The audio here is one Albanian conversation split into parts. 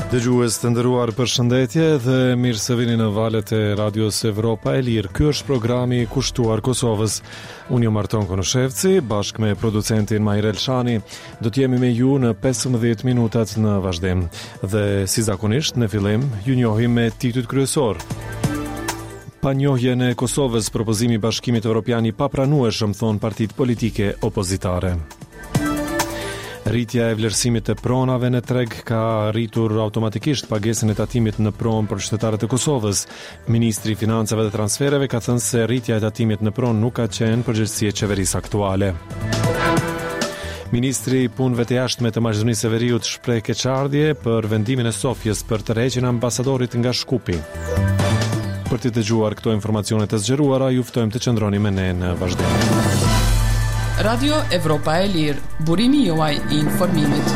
Dëgjues të nderuar, përshëndetje dhe mirë se vini në valët e Radios Evropa e Lirë. Ky është programi i kushtuar Kosovës. Unë jam Arton Konoshevci, bashkë me producentin Majrel Shani. Do të jemi me ju në 15 minutat në vazhdim. Dhe si zakonisht, në fillim, ju njohim me titujt kryesor. Panjohjen e Kosovës, propozimi i Bashkimit Evropian i papranueshëm, thon partitë politike opozitare. Rritja e vlerësimit të pronave në treg ka rritur automatikisht pagesën e tatimit në pronë për qytetarët e Kosovës. Ministri i Financave dhe Transfereve ka thënë se rritja e tatimit në pronë nuk ka qenë përgjegjësi e qeverisë aktuale. Ministri i Punëve të Jashtme të Maqedonisë së Veriut shpreh keqardhje për vendimin e Sofjes për tërheqjen e ambasadorit nga Shkupi. Për të dëgjuar këto informacione të zgjeruara, ju ftojmë të qëndroni me ne në vazhdim. Radio Evropa e Lirë, burimi juaj i informimit.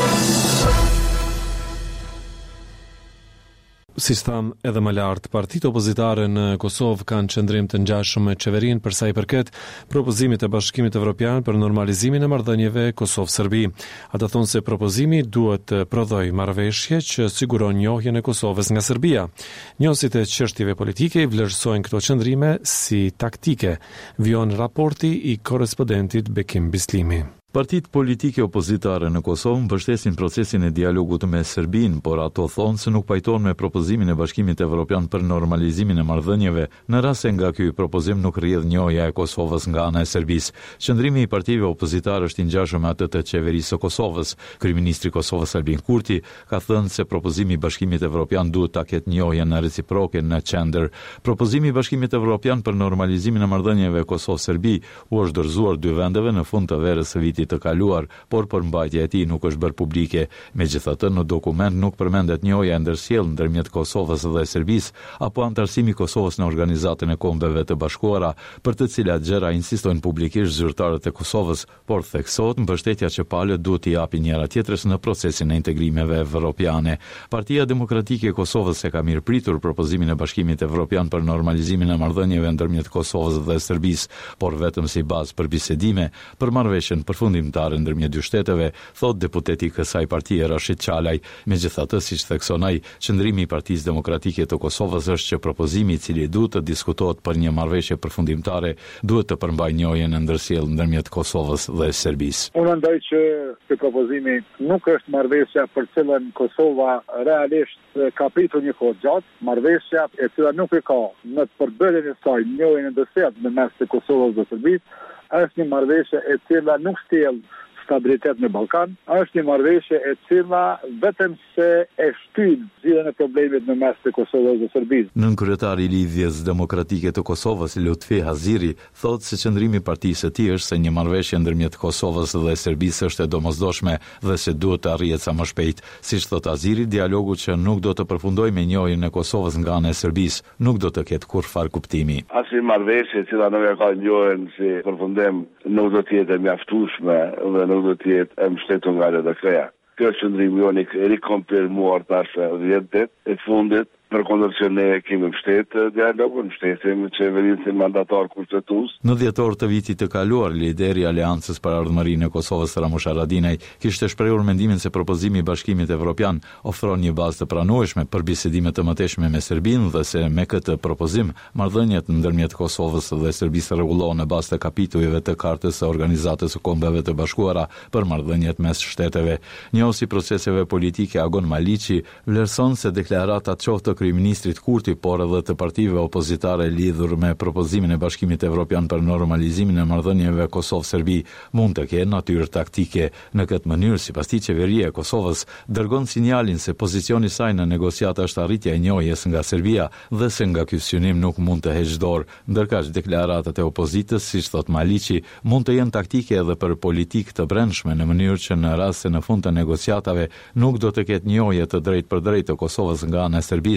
Si tham edhe më lart, partitë opozitare në Kosovë kanë qëndrim të ngjashëm me qeverinë për sa i përket propozimit të Bashkimit Evropian për normalizimin e marrëdhënieve Kosovë-Serbi. Ata thonë se propozimi duhet të prodhojë marrëveshje që siguron njohjen e Kosovës nga Serbia. Njohësit e çështjeve politike i vlerësojnë këto qëndrime si taktike, vijon raporti i korrespondentit Bekim Bislimi. Partitë politike opozitare në Kosovë mbështesin procesin e dialogut me Serbinë, por ato thonë se nuk pajtohen me propozimin e Bashkimit Evropian për normalizimin e marrëdhënieve, në rast se nga ky propozim nuk rrjedh njohja e Kosovës nga ana e Serbisë. Qëndrimi i partive opozitare është i ngjashëm me atë të qeverisë së Kosovës. Kryeministri i Kosovës Albin Kurti ka thënë se propozimi i Bashkimit Evropian duhet ta ketë njohjen reciproke në qendër. Propozimi i Bashkimit Evropian për normalizimin e marrëdhënieve Kosovë-Serbi u është dorëzuar dy vendeve në fund të verës së vitit të kaluar, por përmbajtja e tij nuk është bërë publike. Megjithatë, në dokument nuk përmendet njohja e ndërsjellë ndërmjet Kosovës dhe Serbisë apo antarësimi i Kosovës në Organizatën e Kombeve të Bashkuara, për të cilat gjëra insistojnë publikisht zyrtarët e Kosovës, por theksohet mbështetja që palët duhet t'i japin njëra tjetrës në procesin e integrimeve evropiane. Partia Demokratike e Kosovës e ka mirëpritur propozimin e Bashkimit Evropian për normalizimin e marrëdhënieve ndërmjet Kosovës dhe Serbisë, por vetëm si bazë për bisedime për marrëveshjen përfundimtare ndërmjet dy shteteve, thot deputeti i kësaj partie Rashid Çalaj. Megjithatë, siç thekson ai, qëndrimi i Partisë Demokratike të Kosovës është që propozimi i cili duhet të diskutohet për një marrëveshje përfundimtare duhet të përmbajë njohjen e ndërsjellë ndërmjet Kosovës dhe Serbisë. Unë mendoj që ky propozimi nuk është marrëveshja për cilën Kosova realisht ka pritur një kohë gjatë, marrëveshja e cila nuk e ka në përbërjen e saj njohjen e ndërsjellë në mes të Kosovës dhe Serbisë, është një marrëveshje e cila nuk sjell stabilitet në Ballkan, është një marrëveshje e cila vetëm se e shtyn zgjidhjen e problemit në mes të Kosovës dhe Serbisë. Nënkryetari i Lidhjes Demokratike të Kosovës, Lutfi Haziri, thotë se qëndrimi i partisë së tij është se një marrëveshje ndërmjet Kosovës dhe Serbisë është e domosdoshme dhe se duhet të arrihet sa më shpejt. Siç thot Haziri, dialogu që nuk do të përfundojë me njohjen e Kosovës nga ana e Serbisë nuk do të ketë kurrë kuptimi. Asnjë marrëveshje që cila nuk e ka njohjen si përfundim nuk do të jetë mjaftueshme dhe nuk do të jetë e mbështetur nga LDK-ja. Kjo është qëndrimi jonë i rikonfirmuar tash 10 ditë e fundit, përkundër që ne kemi mbështetë dialogun, mbështesim qeverinë mandatar kushtetues. Në dhjetor të vitit të kaluar, lideri i Aleancës për Ardhmërinë e Kosovës Ramush Haradinaj kishte shprehur mendimin se propozimi i Bashkimit Evropian ofron një bazë të pranueshme për bisedime të mëtejshme me Serbinë dhe se me këtë propozim marrëdhëniet ndërmjet Kosovës dhe Serbisë rregullohen në bazë të kapitujve të Kartës së Organizatës së Kombeve të Bashkuara për marrëdhëniet mes shteteve. Njohësi proceseve politike Agon Maliqi vlerëson se deklarata qoftë kryeministrit Kurti, por edhe të partive opozitare lidhur me propozimin e Bashkimit Evropian për normalizimin e marrëdhënieve Kosovë-Serbi mund të kenë natyrë taktike. Në këtë mënyrë, sipas tij, qeveria e Kosovës dërgon sinjalin se pozicioni i saj në negociata është arritja e njohjes nga Serbia dhe se nga ky synim nuk mund të heqë dorë, ndërkaq deklaratat e opozitës, siç thot Maliqi, mund të jenë taktike edhe për politikë të brendshme në mënyrë që në rast se në fund të negociatave nuk do të ketë njohje të drejtë për drejtë të Kosovës nga ana e Serbisë,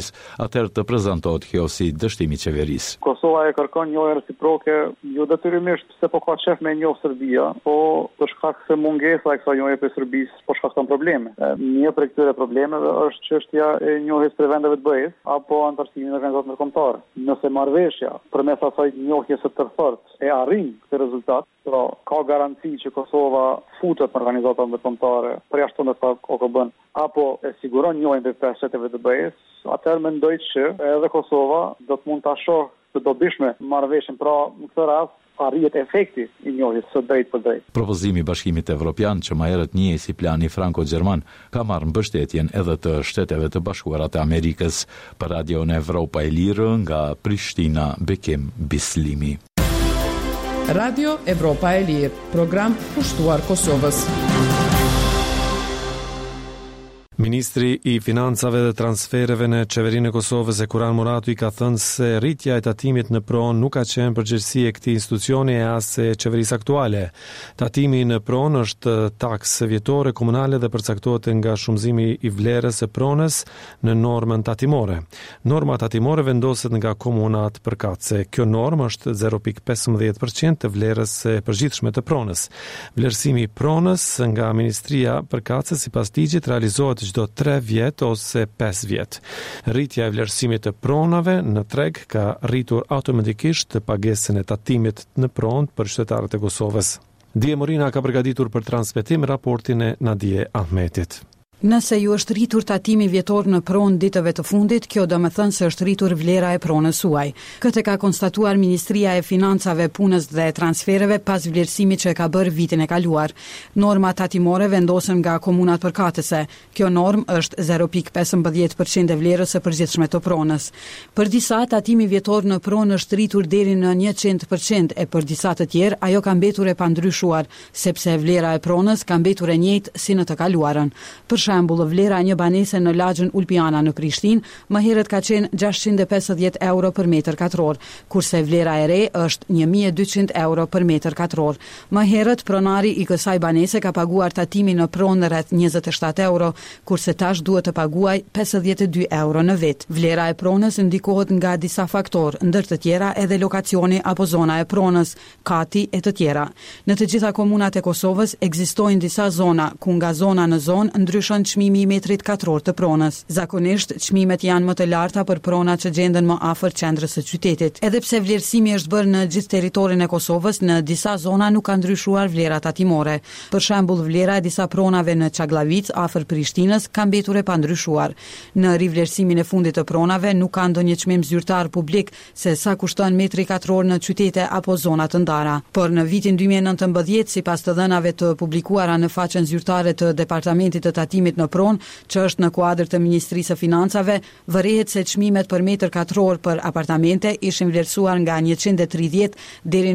Kosovës, atëherë të prezantohet kjo si dështim i qeverisë. Kosova e kërkon njohje reciproke, jo detyrimisht se po ka qef me njohë Serbia, po për shkak se mungesa e kësaj njohje për Serbisë po shkakton probleme. Një prej këtyre problemeve është çështja e njohjes për vendeve të BE-s apo antarësimin e organizatave ndërkombëtare. Nëse marrëveshja përmes asaj njohjes së tërfortë e arrin këtë rezultat, pra ka garanci që Kosova futet në organizata ndërkombëtare përjashton të OKB-n apo e siguron njohjen për pesheteve të BE-s, atëherë mendoj që edhe Kosova do të mund ta shohë të dobishme marrëveshjen, pra në këtë rast arrihet efekti i njohjes së drejtë për drejtë. Propozimi i Bashkimit Evropian, që më herët njihej si plani franko-gjerman, ka marrë mbështetjen edhe të Shteteve të Bashkuara të Amerikës. Për Radion Evropa e Lirë, nga Prishtina, Bekim Bislimi. Radio Evropa e Lirë, program pushtuar Kosovës. Ministri i Financave dhe Transfereve në Qeverinë e Kosovës Kuran Muratu i ka thënë se rritja e tatimit në pronë nuk ka qenë përgjegjësi e këtij institucioni e as e qeverisë aktuale. Tatimi në pronë është taksë vjetore komunale dhe përcaktohet nga shumëzimi i vlerës së pronës në normën tatimore. Norma tatimore vendoset nga komunat përkatëse. Kjo normë është 0.15% të vlerës së përgjithshme të pronës. Vlerësimi i pronës nga Ministria përkatëse sipas ligjit realizohet çdo 3 vjet ose 5 vjet. Rritja e vlerësimit të pronave në treg ka rritur automatikisht të pagesën e tatimit në pronë për qytetarët e Kosovës. Dije Morina ka përgatitur për transmetim raportin e Nadije Ahmetit. Nëse ju është rritur tatimi vjetor në pronë ditëve të fundit, kjo do të thënë se është rritur vlera e pronës suaj. Këtë ka konstatuar Ministria e Financave, Punës dhe Transfereve pas vlerësimit që ka bërë vitin e kaluar. Norma tatimore vendosen nga komunat përkatëse. Kjo normë është 0.15% e vlerës së përgjithshme të pronës. Për disa tatimi vjetor në pronë është rritur deri në 100% e për disa të tjerë ajo ka mbetur e pandryshuar, sepse vlera e pronës ka mbetur e njëjtë si në të kaluarën. Për shembull, vlera një banese në lagjën Ulpiana në Prishtinë më herët ka qenë 650 euro për metër katror, kurse vlera e re është 1200 euro për metër katror. Më herët pronari i kësaj banese ka paguar tatimin në pronë rreth 27 euro, kurse tash duhet të paguaj 52 euro në vit. Vlera e pronës ndikohet nga disa faktorë, ndër të tjera edhe lokacioni apo zona e pronës, kati e të tjera. Në të gjitha komunat e Kosovës ekzistojnë disa zona ku nga zona në zonë ndryshon çmimi i metrit katror të pronës. Zakonisht çmimet janë më të larta për pronat që gjenden më afër qendrës së qytetit. Edhe pse vlerësimi është bërë në gjithë territorin e Kosovës, në disa zona nuk ka ndryshuar vlera tatimore. Për shembull, vlera e disa pronave në Çagllavic afër Prishtinës ka mbetur e pandryshuar. Në rivlerësimin e fundit të pronave nuk ka ndonjë çmim zyrtar publik se sa kushton metri katror në qytete apo zona të ndara. Por në vitin 2019, sipas të dhënave të publikuara në faqen zyrtare të Departamentit të Tatimit në pronë, që është në kuadër të Ministrisë së Financave, vërehet se çmimet për metër katror për apartamente ishin vlerësuar nga 130 deri